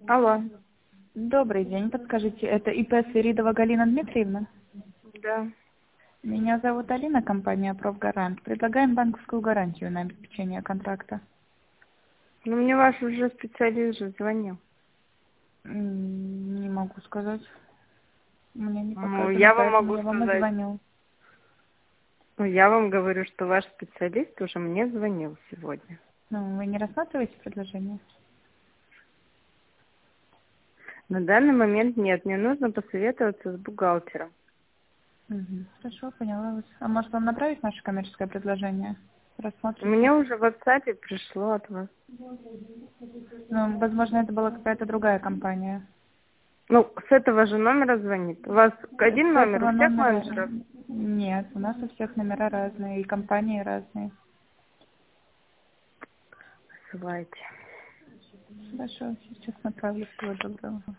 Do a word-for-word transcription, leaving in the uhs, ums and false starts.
Алло. Добрый день, подскажите, это ИП Свиридова Галина Дмитриевна? Да. Меня зовут Алина, компания «Профгарант». Предлагаем банковскую гарантию на обеспечение контракта. Ну, мне ваш уже специалист же звонил. М, Не могу сказать. Мне не Ну, показано, я вам поэтому могу я вам и сказать. звоню. Ну, я вам говорю, что ваш специалист уже мне звонил сегодня. Ну, вы не рассматриваете предложение? На данный момент нет. Мне нужно посоветоваться с бухгалтером. Угу. Хорошо, поняла вас. А может вам направить наше коммерческое предложение? У Рассмотрите. меня уже в WhatsApp пришло от вас. Ну, возможно, это была какая-то другая компания. Ну, с этого же номера звонит. У вас один С номер у этого всех номера... менеджеров? Нет, у нас у всех номера разные, и компании разные. Ссылайте. Хорошо, сейчас направлю. Всего доброго.